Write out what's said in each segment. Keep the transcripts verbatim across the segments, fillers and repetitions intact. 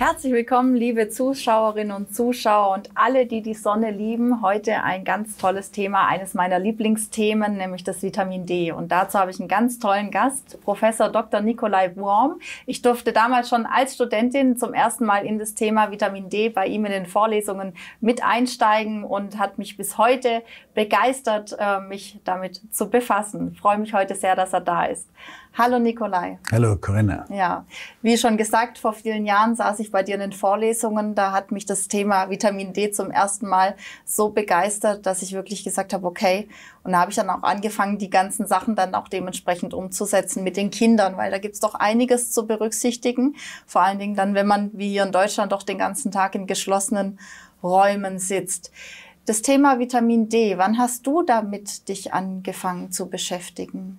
Herzlich willkommen, liebe Zuschauerinnen und Zuschauer und alle, die die Sonne lieben. Heute ein ganz tolles Thema, eines meiner Lieblingsthemen, nämlich das Vitamin D. Und dazu habe ich einen ganz tollen Gast, Professor Doktor Nikolai Worm. Ich durfte damals schon als Studentin zum ersten Mal in das Thema Vitamin D bei ihm in den Vorlesungen mit einsteigen und hat mich bis heute begeistert, mich damit zu befassen. Ich freue mich heute sehr, dass er da ist. Hallo Nikolai. Hallo Corinna. Ja, wie schon gesagt, vor vielen Jahren saß ich bei dir in den Vorlesungen. Da hat mich das Thema Vitamin D zum ersten Mal so begeistert, dass ich wirklich gesagt habe, okay. Und da habe ich dann auch angefangen, die ganzen Sachen dann auch dementsprechend umzusetzen mit den Kindern, weil da gibt's doch einiges zu berücksichtigen. Vor allen Dingen dann, wenn man wie hier in Deutschland doch den ganzen Tag in geschlossenen Räumen sitzt. Das Thema Vitamin D, wann hast du damit dich angefangen zu beschäftigen?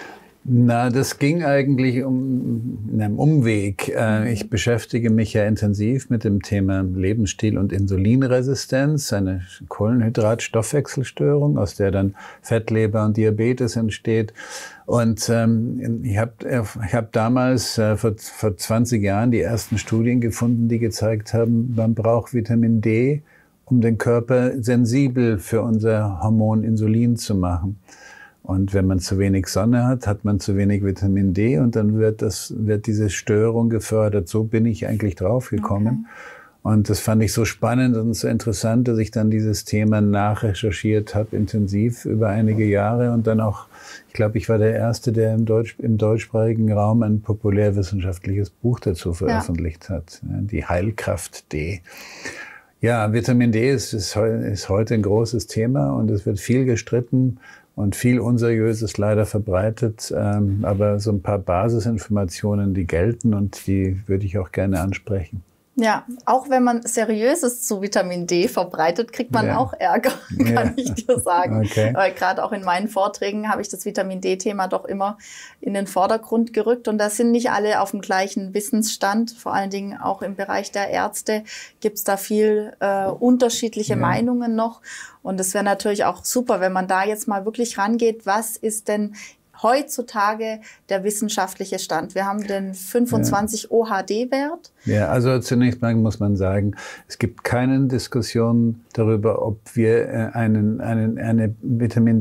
Na, das ging eigentlich um in einem Umweg. Ich beschäftige mich ja intensiv mit dem Thema Lebensstil und Insulinresistenz, eine Kohlenhydratstoffwechselstörung, aus der dann Fettleber und Diabetes entsteht. Und ähm, ich habe ich hab damals äh, vor, vor zwanzig Jahren die ersten Studien gefunden, die gezeigt haben, man braucht Vitamin D, um den Körper sensibel für unser Hormon Insulin zu machen. Und wenn man zu wenig Sonne hat, hat man zu wenig Vitamin D und dann wird das, wird diese Störung gefördert. So bin ich eigentlich draufgekommen. Okay. Und das fand ich so spannend und so interessant, dass ich dann dieses Thema nachrecherchiert habe, intensiv über einige Jahre und dann auch, ich glaube, ich war der Erste, der im, Deutsch, im deutschsprachigen Raum ein populärwissenschaftliches Buch dazu veröffentlicht ja. hat. Die Heilkraft D. Ja, Vitamin D ist, ist, ist heute ein großes Thema und es wird viel gestritten. Und viel Unseriöses leider verbreitet, ähm, aber so ein paar Basisinformationen, die gelten und die würde ich auch gerne ansprechen. Ja, auch wenn man Seriöses zu Vitamin D verbreitet, kriegt man ja. auch Ärger, kann ja. ich dir sagen. Okay. Weil gerade auch in meinen Vorträgen habe ich das Vitamin D-Thema doch immer in den Vordergrund gerückt. Und da sind nicht alle auf dem gleichen Wissensstand. Vor allen Dingen auch im Bereich der Ärzte gibt es da viel äh, unterschiedliche ja. Meinungen noch. Und es wäre natürlich auch super, wenn man da jetzt mal wirklich rangeht, was ist denn heutzutage der wissenschaftliche Stand? Wir haben den fünfundzwanzig ja. O H D-Wert. Ja, also zunächst mal muss man sagen, es gibt keine Diskussion darüber, ob wir einen, einen, eine Vitamin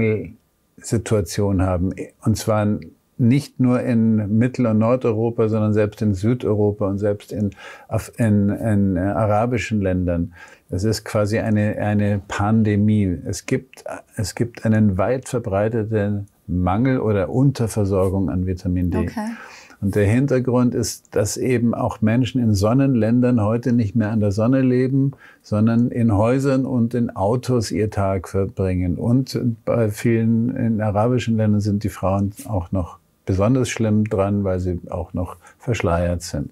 D-Mangelsituation haben. Und zwar nicht nur in Mittel- und Nordeuropa, sondern selbst in Südeuropa und selbst in, in, in arabischen Ländern. Es ist quasi eine, eine Pandemie. Es gibt, es gibt einen weit verbreiteten Mangel oder Unterversorgung an Vitamin D. Okay. Und der Hintergrund ist, dass eben auch Menschen in Sonnenländern heute nicht mehr an der Sonne leben, sondern in Häusern und in Autos ihr Tag verbringen. Und bei vielen in arabischen Ländern sind die Frauen auch noch besonders schlimm dran, weil sie auch noch verschleiert sind.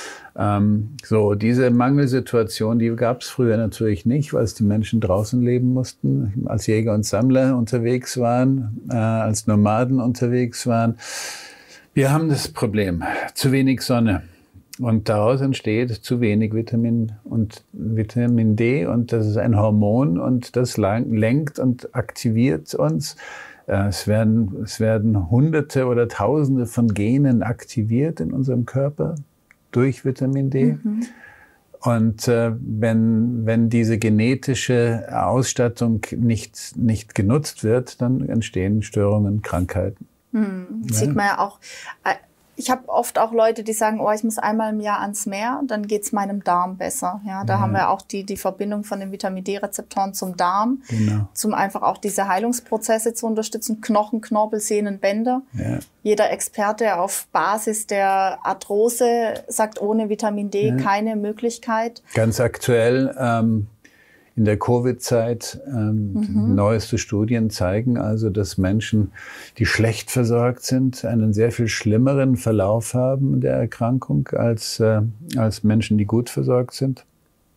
Ähm, so, diese Mangelsituation, die gab es früher natürlich nicht, weil es die Menschen draußen leben mussten, als Jäger und Sammler unterwegs waren, äh, als Nomaden unterwegs waren. Wir haben das Problem, zu wenig Sonne. Und daraus entsteht zu wenig Vitamin und Vitamin D und das ist ein Hormon und das lenkt und aktiviert uns. Es werden, es werden Hunderte oder Tausende von Genen aktiviert in unserem Körper durch Vitamin D. Mhm. Und äh, wenn, wenn diese genetische Ausstattung nicht, nicht genutzt wird, dann entstehen Störungen, Krankheiten. Mhm. Ja. Sieht man ja auch. Ich habe oft auch Leute, die sagen, oh, ich muss einmal im Jahr ans Meer, dann geht's meinem Darm besser. Ja, da ja. haben wir auch die, die Verbindung von den Vitamin D-Rezeptoren zum Darm, genau. zum einfach auch diese Heilungsprozesse zu unterstützen, Knochen, Knorpel, Sehnen, Bänder. Ja. Jeder Experte auf Basis der Arthrose sagt, ohne Vitamin D ja. keine Möglichkeit. Ganz aktuell, ähm, in der Covid-Zeit, ähm, mhm. neueste Studien zeigen also, dass Menschen, die schlecht versorgt sind, einen sehr viel schlimmeren Verlauf haben der Erkrankung als, äh, als Menschen, die gut versorgt sind.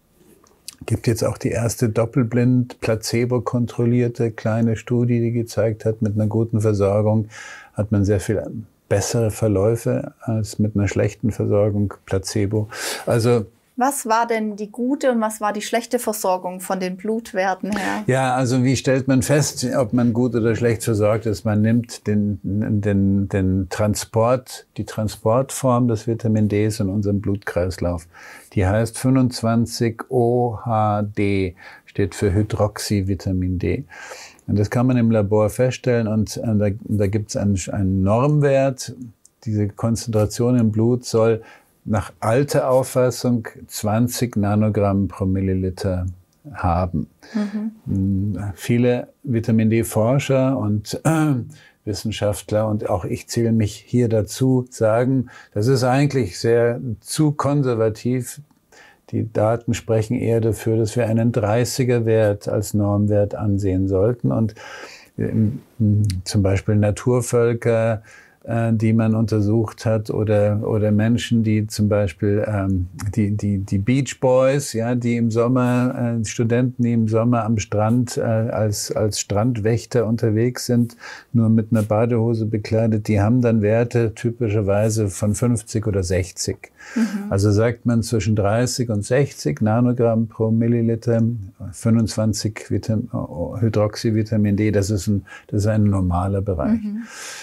Gibt jetzt auch die erste doppelblind, placebo-kontrollierte kleine Studie, die gezeigt hat, mit einer guten Versorgung hat man sehr viel bessere Verläufe als mit einer schlechten Versorgung, Placebo. Also Was war denn die gute und was war die schlechte Versorgung von den Blutwerten her? Ja, also wie stellt man fest, ob man gut oder schlecht versorgt ist? Man nimmt den, den, den Transport, die Transportform des Vitamin Ds in unserem Blutkreislauf. Die heißt fünfundzwanzig O H D, steht für Hydroxyvitamin D. Und das kann man im Labor feststellen und da, da gibt es einen, einen Normwert. Diese Konzentration im Blut soll nach alter Auffassung zwanzig Nanogramm pro Milliliter haben. Mhm. Viele Vitamin D-Forscher und äh, Wissenschaftler und auch ich zähle mich hier dazu, sagen, das ist eigentlich sehr zu konservativ. Die Daten sprechen eher dafür, dass wir einen dreißiger Wert als Normwert ansehen sollten. Und äh, zum Beispiel Naturvölker, die man untersucht hat, oder oder Menschen, die zum Beispiel ähm, die die die Beach Boys, ja, die im Sommer äh, Studenten, die im Sommer am Strand äh, als als Strandwächter unterwegs sind, nur mit einer Badehose bekleidet, die haben dann Werte typischerweise von fünfzig oder sechzig. Mhm. Also sagt man zwischen dreißig und sechzig Nanogramm pro Milliliter, fünfundzwanzig Vitam- Hydroxyvitamin D, das ist ein das ist ein normaler Bereich. Mhm.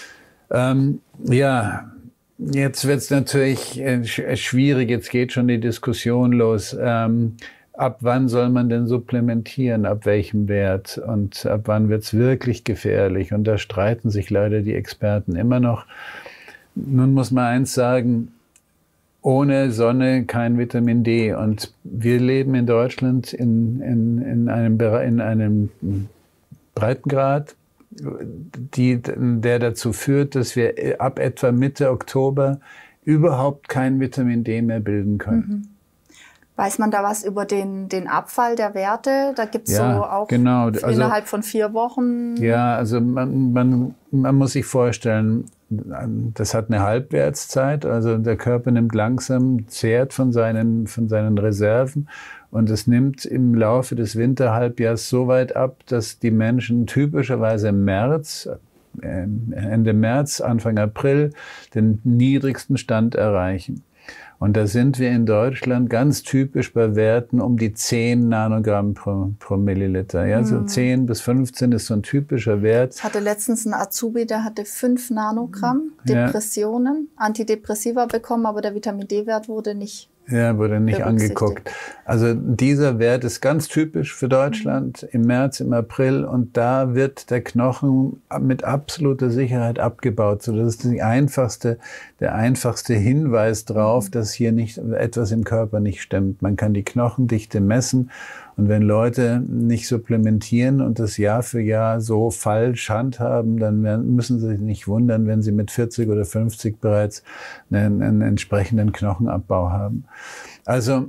Ähm, ja, jetzt wird es natürlich äh, schwierig, jetzt geht schon die Diskussion los. Ähm, ab wann soll man denn supplementieren, ab welchem Wert und ab wann wird es wirklich gefährlich? Und da streiten sich leider die Experten immer noch. Nun muss man eins sagen, ohne Sonne kein Vitamin D. Und wir leben in Deutschland in, in, in einem, in einem Breitengrad, Die, der dazu führt, dass wir ab etwa Mitte Oktober überhaupt kein Vitamin D mehr bilden können. Mhm. Weiß man da was über den, den Abfall der Werte? Da gibt es ja, so auch genau. Also, innerhalb von vier Wochen? Ja, also man, man, man muss sich vorstellen, das hat eine Halbwertszeit. Also der Körper nimmt langsam, zehrt von seinen, von seinen Reserven. Und es nimmt im Laufe des Winterhalbjahrs so weit ab, dass die Menschen typischerweise im März, Ende März, Anfang April den niedrigsten Stand erreichen. Und da sind wir in Deutschland ganz typisch bei Werten um die zehn Nanogramm pro, pro Milliliter. Ja, so zehn bis fünfzehn ist so ein typischer Wert. Ich hatte letztens einen Azubi, der hatte fünf Nanogramm Depressionen, ja. Antidepressiva bekommen, aber der Vitamin D-Wert wurde nicht Ja, wurde nicht angeguckt. Also dieser Wert ist ganz typisch für Deutschland mhm. im März, im April, und da wird der Knochen mit absoluter Sicherheit abgebaut. So, das ist die einfachste, der einfachste Hinweis darauf, mhm. dass hier nicht etwas im Körper nicht stimmt. Man kann die Knochendichte messen, und wenn Leute nicht supplementieren und das Jahr für Jahr so falsch handhaben, dann müssen sie sich nicht wundern, wenn sie mit vierzig oder fünfzig bereits einen, einen entsprechenden Knochenabbau haben. Also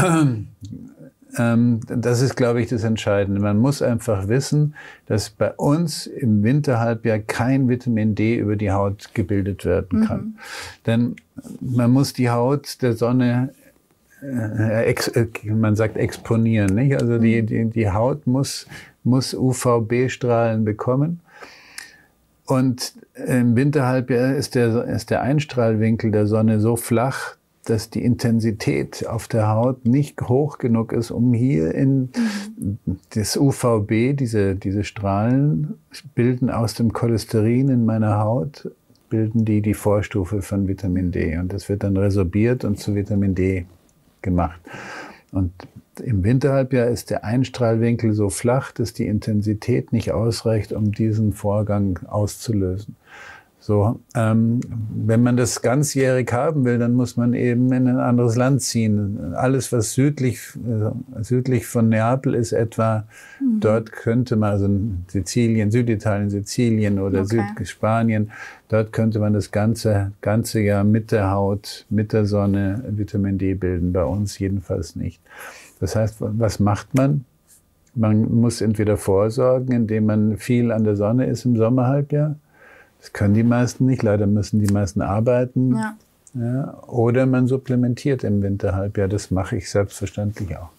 ähm, das ist, glaube ich, das Entscheidende. Man muss einfach wissen, dass bei uns im Winterhalbjahr kein Vitamin D über die Haut gebildet werden kann. Mhm. Denn man muss die Haut der Sonne Äh, ex, äh, man sagt exponieren, nicht? Also die, die, die Haut muss, muss U V B-Strahlen bekommen. Und im Winterhalbjahr ist der, ist der Einstrahlwinkel der Sonne so flach, dass die Intensität auf der Haut nicht hoch genug ist, um hier in das U V B, diese, diese Strahlen bilden aus dem Cholesterin in meiner Haut, bilden die die Vorstufe von Vitamin D. Und das wird dann resorbiert und zu Vitamin D gemacht. Und im Winterhalbjahr ist der Einstrahlwinkel so flach, dass die Intensität nicht ausreicht, um diesen Vorgang auszulösen. So, ähm, wenn man das ganzjährig haben will, dann muss man eben in ein anderes Land ziehen. Alles, was südlich, äh, südlich von Neapel ist etwa, mhm. dort könnte man, also Sizilien, Süditalien, Sizilien oder okay. Südspanien, dort könnte man das ganze, ganze Jahr mit der Haut, mit der Sonne Vitamin D bilden. Bei uns jedenfalls nicht. Das heißt, was macht man? Man muss entweder vorsorgen, indem man viel an der Sonne ist im Sommerhalbjahr. Das können die meisten nicht, leider müssen die meisten arbeiten. Ja. Ja, oder man supplementiert im Winterhalbjahr, das mache ich selbstverständlich auch.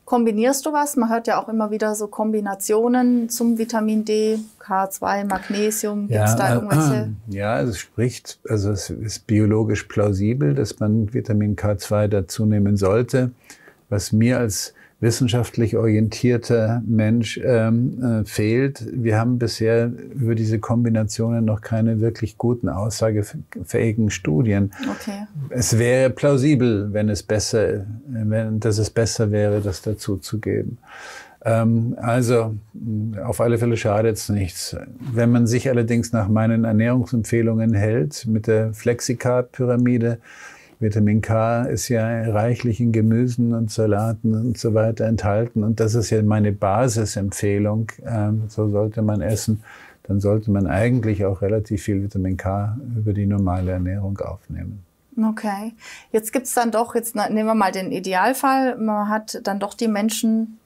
Kombinierst du was? Man hört ja auch immer wieder so Kombinationen zum Vitamin D, K zwei, Magnesium. Gibt es ja, da irgendwelche? Ja, es spricht, also es ist biologisch plausibel, dass man Vitamin K zwei dazu nehmen sollte. Was mir als wissenschaftlich orientierter Mensch ähm, äh, fehlt. Wir haben bisher über diese Kombinationen noch keine wirklich guten, aussagefähigen Studien. Okay. Es wäre plausibel, wenn es besser, wenn, dass es besser wäre, das dazu zu geben. Ähm, also auf alle Fälle schadet es nichts. Wenn man sich allerdings nach meinen Ernährungsempfehlungen hält, mit der Flexicarb-Pyramide, Vitamin K ist ja reichlich in Gemüsen und Salaten und so weiter enthalten. Und das ist ja meine Basisempfehlung. Ähm, so sollte man essen. Dann sollte man eigentlich auch relativ viel Vitamin K über die normale Ernährung aufnehmen. Okay. Jetzt gibt's dann doch, jetzt nehmen wir mal den Idealfall, man hat dann doch die Menschen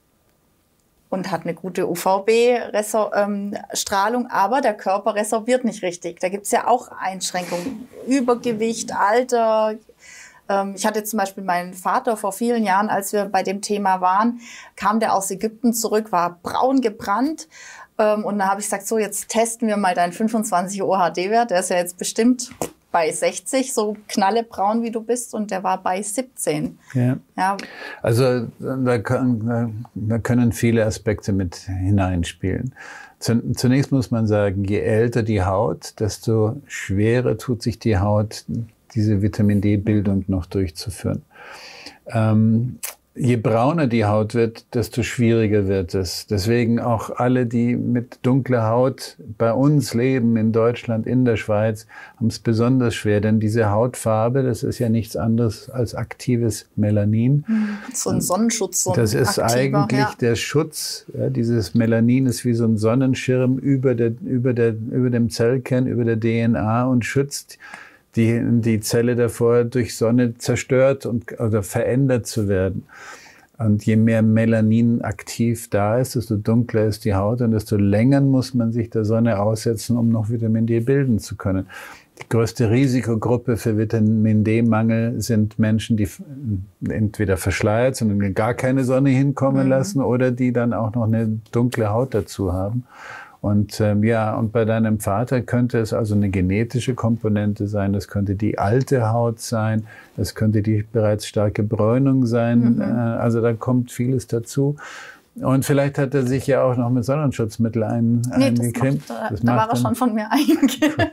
und hat eine gute U V B-Strahlung, aber der Körper resorbiert nicht richtig. Da gibt's ja auch Einschränkungen. Übergewicht, Alter. Ich hatte zum Beispiel meinen Vater vor vielen Jahren, als wir bei dem Thema waren, kam der aus Ägypten zurück, war braun gebrannt. Und da habe ich gesagt, so jetzt testen wir mal deinen fünfundzwanzig O H D-Wert. Der ist ja jetzt bestimmt bei sechzig, so knallebraun wie du bist, und der war bei siebzehn. Ja. Ja. Also da, kann, da können viele Aspekte mit hineinspielen. Zunächst muss man sagen, je älter die Haut, desto schwerer tut sich die Haut, diese Vitamin D-Bildung noch durchzuführen. Ähm, Je brauner die Haut wird, desto schwieriger wird es. Deswegen auch alle, die mit dunkler Haut bei uns leben, in Deutschland, in der Schweiz, haben es besonders schwer. Denn diese Hautfarbe, das ist ja nichts anderes als aktives Melanin. So ein Sonnenschutz. So ein das ist aktiver, eigentlich ja. der Schutz. Ja, dieses Melanin ist wie so ein Sonnenschirm über, der, über, der, über dem Zellkern, über der D N A und schützt die, die Zelle davor, durch Sonne zerstört und, oder verändert zu werden. Und je mehr Melanin aktiv da ist, desto dunkler ist die Haut und desto länger muss man sich der Sonne aussetzen, um noch Vitamin D bilden zu können. Die größte Risikogruppe für Vitamin D-Mangel sind Menschen, die entweder verschleiert sind und gar keine Sonne hinkommen mhm. lassen oder die dann auch noch eine dunkle Haut dazu haben. Und ähm, ja, und bei deinem Vater könnte es also eine genetische Komponente sein, das könnte die alte Haut sein, das könnte die bereits starke Bräunung sein, mhm. äh, also da kommt vieles dazu. Und vielleicht hat er sich ja auch noch mit Sonnenschutzmittel ein, nee, eingecremt. Das macht, das da war er schon von mir eingecremt.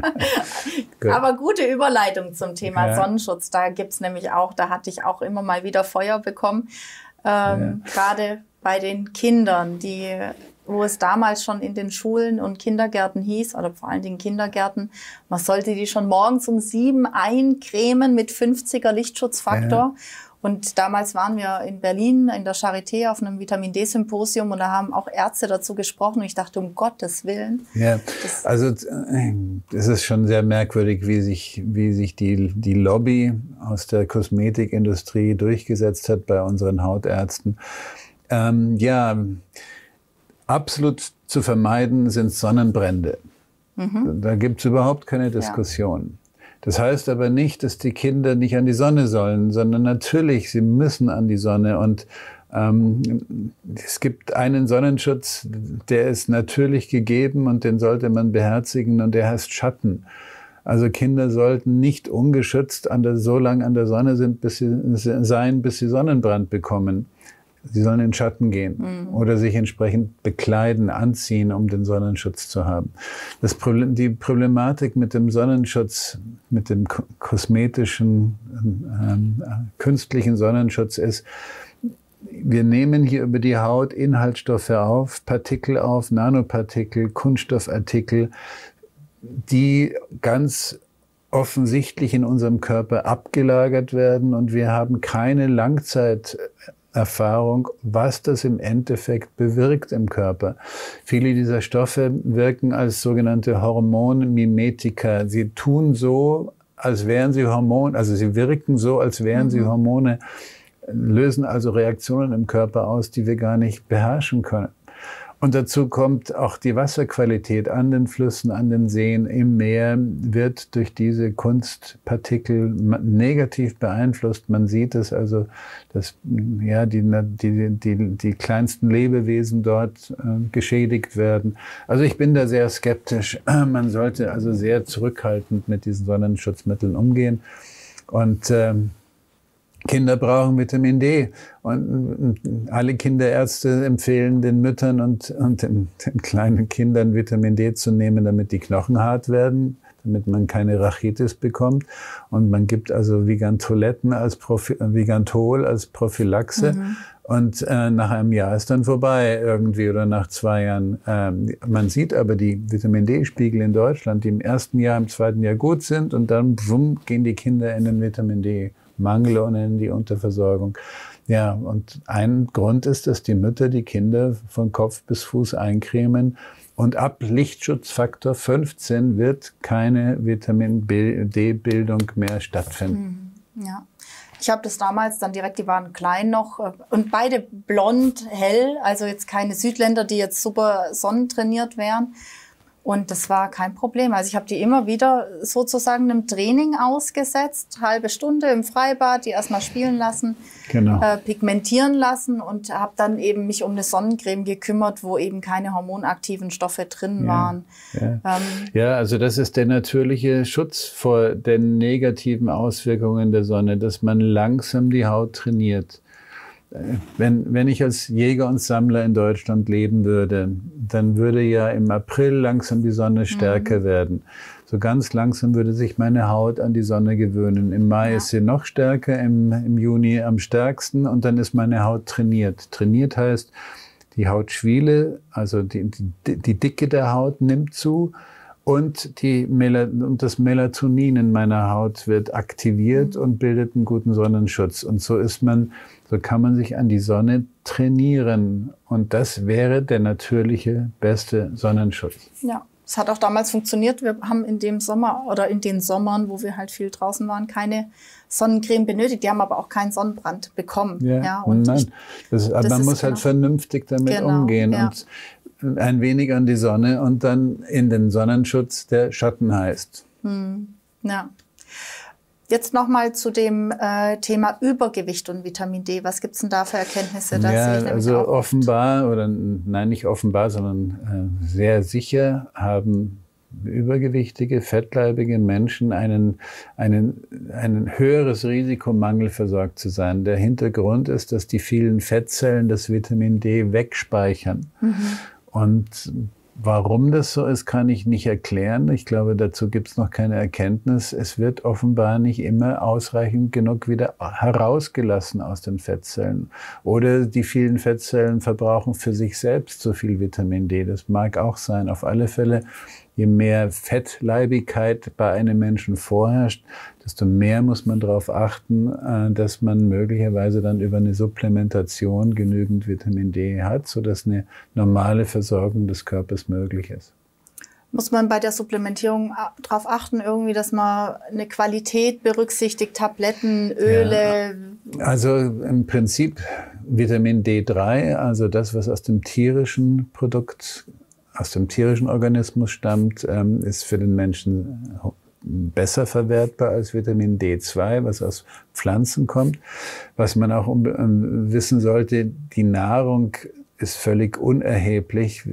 Aber gute Überleitung zum Thema ja. Sonnenschutz, da gibt's nämlich auch, da hatte ich auch immer mal wieder Feuer bekommen, ähm, ja. gerade bei den Kindern, die wo es damals schon in den Schulen und Kindergärten hieß, oder vor allen Dingen Kindergärten, man sollte die schon morgens um sieben eincremen mit fünfziger Lichtschutzfaktor. Ja. Und damals waren wir in Berlin in der Charité auf einem Vitamin-D-Symposium und da haben auch Ärzte dazu gesprochen und ich dachte, um Gottes Willen. Ja, also es ist schon sehr merkwürdig, wie sich, wie sich die, die Lobby aus der Kosmetikindustrie durchgesetzt hat bei unseren Hautärzten. Ähm, ja, absolut zu vermeiden sind Sonnenbrände. Mhm. Da gibt es überhaupt keine Diskussion. Ja. Das heißt aber nicht, dass die Kinder nicht an die Sonne sollen, sondern natürlich, sie müssen an die Sonne. Und ähm, es gibt einen Sonnenschutz, der ist natürlich gegeben und den sollte man beherzigen und der heißt Schatten. Also Kinder sollten nicht ungeschützt an der, so lange an der Sonne sind, bis sie, sein, bis sie Sonnenbrand bekommen. Sie sollen in den Schatten gehen mhm. oder sich entsprechend bekleiden, anziehen, um den Sonnenschutz zu haben. Das Problem, die Problematik mit dem Sonnenschutz, mit dem kosmetischen, ähm, künstlichen Sonnenschutz ist, wir nehmen hier über die Haut Inhaltsstoffe auf, Partikel auf, Nanopartikel, Kunststoffartikel, die ganz offensichtlich in unserem Körper abgelagert werden und wir haben keine Langzeit Erfahrung, was das im Endeffekt bewirkt im Körper. Viele dieser Stoffe wirken als sogenannte Hormonmimetika. Sie tun so, als wären sie Hormone, also sie wirken so, als wären mhm. sie Hormone, lösen also Reaktionen im Körper aus, die wir gar nicht beherrschen können. Und dazu kommt auch die Wasserqualität an den Flüssen, an den Seen, im Meer wird durch diese Kunstpartikel negativ beeinflusst. Man sieht es also, dass ja, die, die, die, die kleinsten Lebewesen dort äh, geschädigt werden. Also ich bin da sehr skeptisch. Man sollte also sehr zurückhaltend mit diesen Sonnenschutzmitteln umgehen. Und ähm, Kinder brauchen Vitamin D und alle Kinderärzte empfehlen den Müttern und, und den, den kleinen Kindern Vitamin D zu nehmen, damit die Knochen hart werden, damit man keine Rachitis bekommt. Und man gibt also Vigantoletten als Profi, Vigantol als Prophylaxe. Mhm. Und äh, nach einem Jahr ist dann vorbei irgendwie oder nach zwei Jahren. Ähm, man sieht aber die Vitamin D-Spiegel in Deutschland, die im ersten Jahr, im zweiten Jahr gut sind und dann wumm, gehen die Kinder in den Vitamin D Mangel und in die Unterversorgung. Ja, und ein Grund ist, dass die Mütter die Kinder von Kopf bis Fuß eincremen und ab Lichtschutzfaktor fünfzehn wird keine Vitamin D-Bildung mehr stattfinden. Ja. Ich habe das damals dann direkt, die waren klein noch und beide blond, hell, also jetzt keine Südländer, die jetzt super sonnentrainiert wären. Und das war kein Problem. Also ich habe die immer wieder sozusagen einem Training ausgesetzt, halbe Stunde im Freibad, die erstmal spielen lassen, genau. äh, pigmentieren lassen und habe dann eben mich um eine Sonnencreme gekümmert, wo eben keine hormonaktiven Stoffe drin ja, waren. Ja. Ähm, ja, also das ist der natürliche Schutz vor den negativen Auswirkungen der Sonne, dass man langsam die Haut trainiert. Wenn, wenn ich als Jäger und Sammler in Deutschland leben würde, dann würde ja im April langsam die Sonne stärker mhm. werden. So ganz langsam würde sich meine Haut an die Sonne gewöhnen. Im Mai ja. ist sie noch stärker, im, im Juni am stärksten und dann ist meine Haut trainiert. Trainiert heißt, die Hautschwiele, also die, die, die Dicke der Haut nimmt zu und, die Mel- und das Melatonin in meiner Haut wird aktiviert mhm. und bildet einen guten Sonnenschutz. Und so ist man So kann man sich an die Sonne trainieren. Und das wäre der natürliche, beste Sonnenschutz. Ja, es hat auch damals funktioniert. Wir haben in dem Sommer oder in den Sommern, wo wir halt viel draußen waren, keine Sonnencreme benötigt. Die haben aber auch keinen Sonnenbrand bekommen. Ja, ja und nein. Ich, das, aber man muss genau. halt vernünftig damit genau, umgehen. Ja. Und ein wenig an die Sonne und dann in den Sonnenschutz, der Schatten heißt. Hm, ja. Jetzt nochmal zu dem äh, Thema Übergewicht und Vitamin D. Was gibt es denn da für Erkenntnisse? Das ja, also offenbar, oder nein, nicht offenbar, sondern äh, sehr sicher haben übergewichtige, fettleibige Menschen einen, einen, ein höheres Risiko, mangelversorgt zu sein. Der Hintergrund ist, dass die vielen Fettzellen das Vitamin D wegspeichern. Mhm. Und warum das so ist, kann ich nicht erklären. Ich glaube, dazu gibt es noch keine Erkenntnis. Es wird offenbar nicht immer ausreichend genug wieder herausgelassen aus den Fettzellen. Oder die vielen Fettzellen verbrauchen für sich selbst so viel Vitamin D. Das mag auch sein. Auf alle Fälle, je mehr Fettleibigkeit bei einem Menschen vorherrscht, desto mehr muss man darauf achten, dass man möglicherweise dann über eine Supplementation genügend Vitamin D hat, sodass eine normale Versorgung des Körpers möglich ist. Muss man bei der Supplementierung darauf achten, irgendwie, dass man eine Qualität berücksichtigt, Tabletten, Öle? Ja, also im Prinzip Vitamin D drei, also das, was aus dem tierischen Produkt, aus dem tierischen Organismus stammt, ist für den Menschen besser verwertbar als Vitamin D zwei, was aus Pflanzen kommt. Was man auch wissen sollte, die Nahrung ist völlig unerheblich.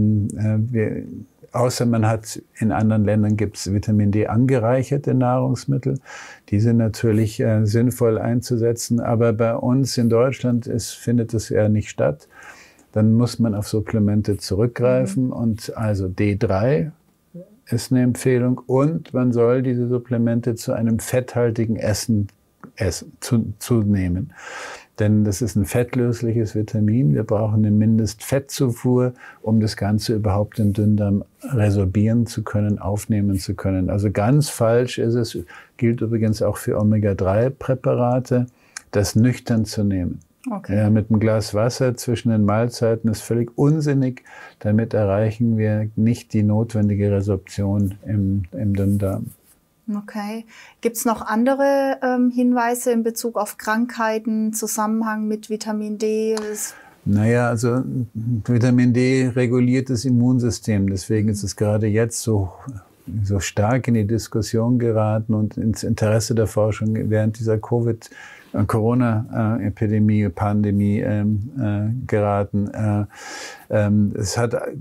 Wir, außer man hat, in anderen Ländern gibt es Vitamin D angereicherte Nahrungsmittel. Die sind natürlich äh, sinnvoll einzusetzen, aber bei uns in Deutschland ist, findet es eher nicht statt. Dann muss man auf Supplemente zurückgreifen mhm. und also D drei ist eine Empfehlung und man soll diese Supplemente zu einem fetthaltigen Essen, essen zu, zu nehmen. Denn das ist ein fettlösliches Vitamin. Wir brauchen eine Mindestfettzufuhr, um das Ganze überhaupt im Dünndarm resorbieren zu können, aufnehmen zu können. Also ganz falsch ist es, gilt übrigens auch für Omega drei Präparate, das nüchtern zu nehmen. Okay. Ja, mit einem Glas Wasser zwischen den Mahlzeiten ist völlig unsinnig. Damit erreichen wir nicht die notwendige Resorption im, im Dünndarm. Okay. Gibt es noch andere ähm, Hinweise in Bezug auf Krankheiten, Zusammenhang mit Vitamin D? Naja, also Vitamin D reguliert das Immunsystem. Deswegen ist es gerade jetzt so, so stark in die Diskussion geraten und ins Interesse der Forschung während dieser Covid- Corona-Epidemie, Pandemie ähm, äh, geraten. Äh, ähm, es hat, äh,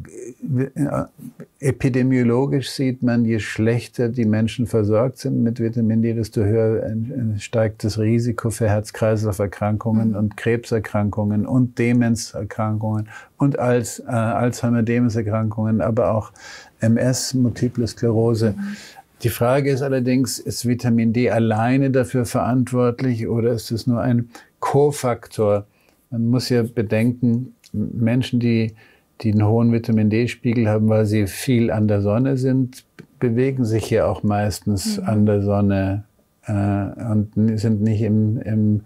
epidemiologisch sieht man, je schlechter die Menschen versorgt sind mit Vitamin D, desto höher äh, steigt das Risiko für Herz-Kreislauf-Erkrankungen mhm. und Krebserkrankungen und Demenzerkrankungen und als, äh, Alzheimer-Demenzerkrankungen, aber auch M S, Multiple Sklerose. Mhm. Die Frage ist allerdings, ist Vitamin D alleine dafür verantwortlich oder ist es nur ein Kofaktor? Man muss ja bedenken, Menschen, die, die einen hohen Vitamin D-Spiegel haben, weil sie viel an der Sonne sind, bewegen sich ja auch meistens mhm. an der Sonne äh, und sind nicht im, im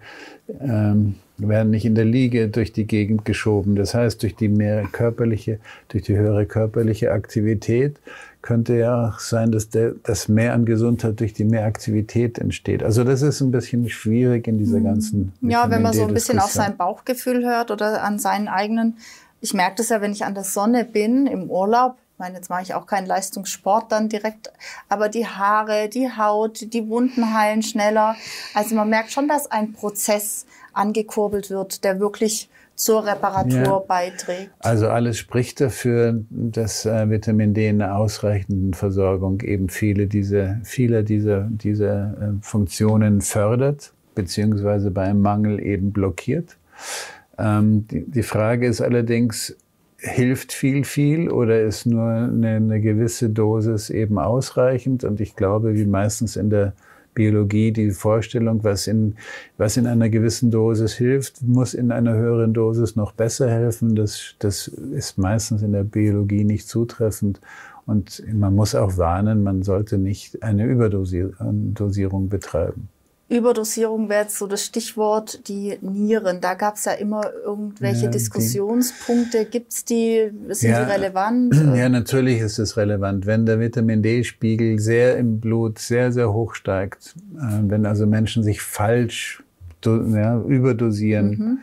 ähm, werden nicht in der Liege durch die Gegend geschoben. Das heißt, durch die mehr körperliche, durch die höhere körperliche Aktivität könnte ja auch sein, dass der, das Mehr an Gesundheit durch die mehr Aktivität entsteht. Also das ist ein bisschen schwierig in dieser ganzen Ja, wenn man so ein bisschen auf sein Bauchgefühl hört oder an seinen eigenen. Ich merke das ja, wenn ich an der Sonne bin, im Urlaub. Ich meine, jetzt mache ich auch keinen Leistungssport dann direkt, aber die Haare, die Haut, die Wunden heilen schneller. Also man merkt schon, dass ein Prozess angekurbelt wird, der wirklich zur Reparatur ja. beiträgt. Also alles spricht dafür, dass äh, Vitamin D in einer ausreichenden Versorgung eben viele dieser, viele dieser, dieser äh, Funktionen fördert, beziehungsweise bei einem Mangel eben blockiert. Ähm, die, die Frage ist allerdings, hilft viel, viel oder ist nur eine, eine gewisse Dosis eben ausreichend? Und ich glaube, wie meistens in der Biologie, die Vorstellung, was in, was in einer gewissen Dosis hilft, muss in einer höheren Dosis noch besser helfen. Das, das ist meistens in der Biologie nicht zutreffend. Und man muss auch warnen, man sollte nicht eine Überdosierung betreiben. Überdosierung wäre jetzt so das Stichwort, die Nieren. Da gab es ja immer irgendwelche ja, Diskussionspunkte. Gibt es die? Sind ja, die relevant? Ja, natürlich ist es relevant. Wenn der Vitamin D-Spiegel sehr im Blut sehr, sehr hoch steigt, äh, wenn also Menschen sich falsch ja, überdosieren,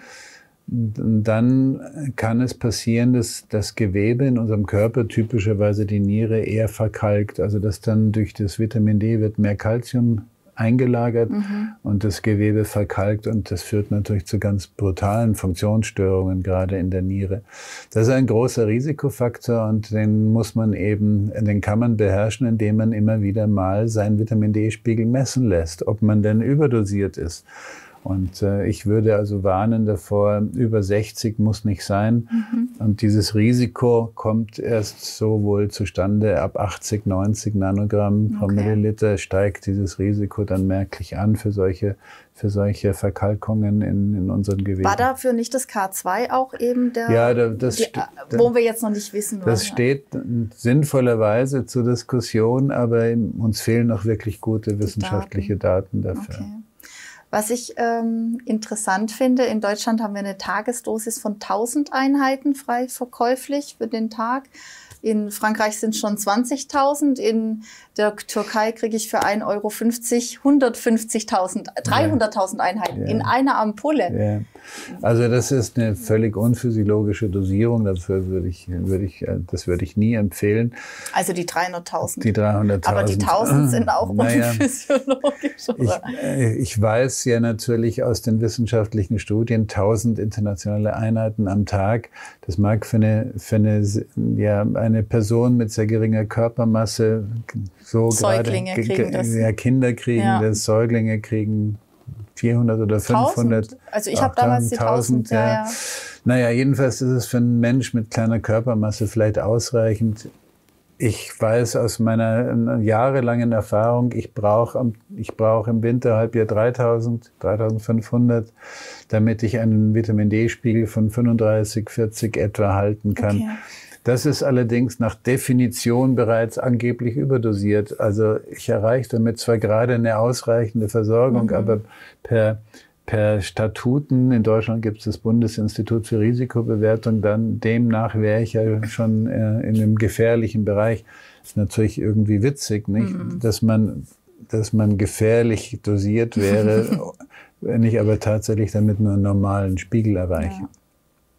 mhm. dann kann es passieren, dass das Gewebe in unserem Körper, typischerweise die Niere, eher verkalkt. Also dass dann durch das Vitamin D wird mehr Calcium eingelagert mhm. und das Gewebe verkalkt und das führt natürlich zu ganz brutalen Funktionsstörungen, gerade in der Niere. Das ist ein großer Risikofaktor und den muss man eben, den kann man beherrschen, indem man immer wieder mal seinen Vitamin D-Spiegel messen lässt, ob man denn überdosiert ist. Und äh, ich würde also warnen davor, über sechzig muss nicht sein. Mhm. Und dieses Risiko kommt erst so wohl zustande, ab achtzig, neunzig Nanogramm pro okay. Milliliter steigt dieses Risiko dann merklich an für solche, für solche Verkalkungen in, in unseren Geweben. War dafür nicht das K zwei auch eben der, ja, da, das die, wo wir jetzt noch nicht wissen? Das was, steht ja. sinnvollerweise zur Diskussion, aber uns fehlen noch wirklich gute wissenschaftliche Daten, Daten dafür. Okay. Was ich ähm, interessant finde, in Deutschland haben wir eine Tagesdosis von tausend Einheiten frei verkäuflich für den Tag. In Frankreich sind es schon zwanzigtausend. In der Türkei kriege ich für ein Euro fünfzig hundertfünfzigtausend, dreihunderttausend Einheiten ja. in einer Ampulle. Ja. Also das ist eine völlig unphysiologische Dosierung. Dafür würde ich, würde ich, das würde ich nie empfehlen. Also die dreihunderttausend. Die dreihunderttausend. Aber die tausend sind auch naja, unphysiologisch. Oder? Ich, ich weiß ja natürlich aus den wissenschaftlichen Studien, tausend internationale Einheiten am Tag. Das mag für eine, für eine, ja, eine Person mit sehr geringer Körpermasse so Säuglinge gerade, kriegen das. Ja, Kinder kriegen ja. das, Säuglinge kriegen vierhundert oder fünfhundert. tausend. Also ich habe damals die tausend. Ja, ja. Naja, jedenfalls ist es für einen Mensch mit kleiner Körpermasse vielleicht ausreichend. Ich weiß aus meiner jahrelangen Erfahrung, ich brauche ich brauch im Winterhalbjahr dreitausend, dreitausendfünfhundert, damit ich einen Vitamin D-Spiegel von fünfunddreißig, vierzig etwa halten kann. Okay. Das ist allerdings nach Definition bereits angeblich überdosiert. Also ich erreiche damit zwar gerade eine ausreichende Versorgung, mhm. aber per, per Statuten, in Deutschland gibt es das Bundesinstitut für Risikobewertung, dann demnach wäre ich ja schon äh, in einem gefährlichen Bereich. Das ist natürlich irgendwie witzig, nicht? Mhm. Dass man, dass man gefährlich dosiert wäre, wenn ich aber tatsächlich damit nur einen normalen Spiegel erreiche. Ja.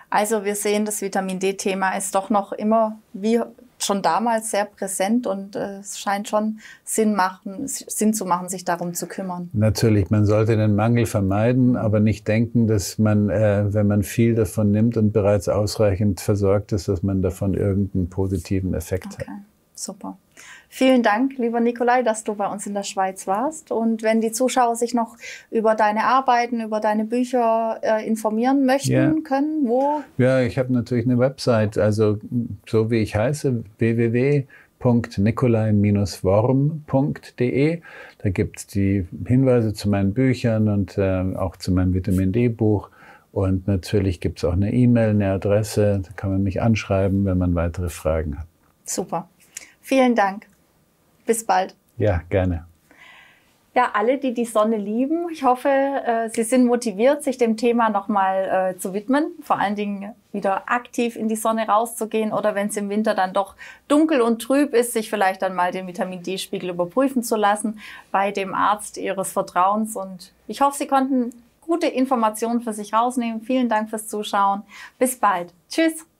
Also wir sehen, das Vitamin D-Thema ist doch noch immer wie schon damals sehr präsent und äh, es scheint schon Sinn, machen, Sinn zu machen, sich darum zu kümmern. Natürlich, man sollte den Mangel vermeiden, aber nicht denken, dass man, äh, wenn man viel davon nimmt und bereits ausreichend versorgt ist, dass man davon irgendeinen positiven Effekt okay. hat. Super. Vielen Dank, lieber Nikolai, dass du bei uns in der Schweiz warst. Und wenn die Zuschauer sich noch über deine Arbeiten, über deine Bücher äh, informieren möchten, ja. können, wo? Ja, ich habe natürlich eine Website, also so wie ich heiße, w w w punkt nikolai Bindestrich worm punkt de. Da gibt es die Hinweise zu meinen Büchern und äh, auch zu meinem Vitamin D-Buch. Und natürlich gibt es auch eine E-Mail, eine Adresse, da kann man mich anschreiben, wenn man weitere Fragen hat. Super. Vielen Dank. Bis bald. Ja, gerne. Ja, alle, die die Sonne lieben, ich hoffe, äh, Sie sind motiviert, sich dem Thema nochmal äh, zu widmen. Vor allen Dingen wieder aktiv in die Sonne rauszugehen oder wenn es im Winter dann doch dunkel und trüb ist, sich vielleicht dann mal den Vitamin D-Spiegel überprüfen zu lassen bei dem Arzt Ihres Vertrauens. Und ich hoffe, Sie konnten gute Informationen für sich rausnehmen. Vielen Dank fürs Zuschauen. Bis bald. Tschüss.